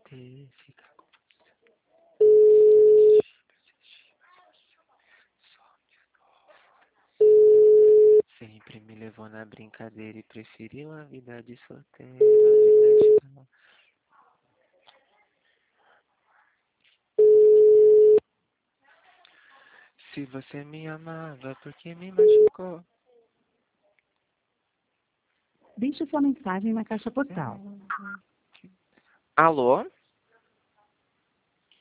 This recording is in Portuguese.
poder ficar com você. Sempre me levou na brincadeira e preferiu a vida de solteiro, a vida de mal. Se você me amava, porque me machucou? Deixe sua mensagem na caixa postal. Alô?